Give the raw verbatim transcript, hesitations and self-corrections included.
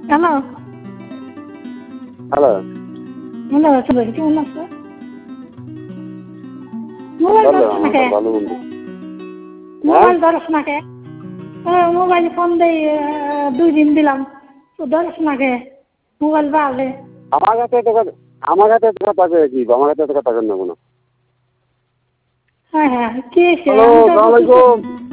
Hello hello hello সুন্দরী কেমন আছো? মোবাইল বলো ধরছ না আমার কে? ভালো মন্দ হ্যাঁ মোবাইল ধরছ না কে? মোবাইল ফোন দেই দুই দিন দিলাম তো ধরছ না কে? মোবাইল বাজে। আমার কাছে এত কথা আমার কাছে এত কথা কয়ে কি আমার কাছে এত কথা কেন নেবো না হ্যাঁ হ্যাঁ কি হয়েছে? হ্যালো আমি তো সালাম কিছু আলাইকুম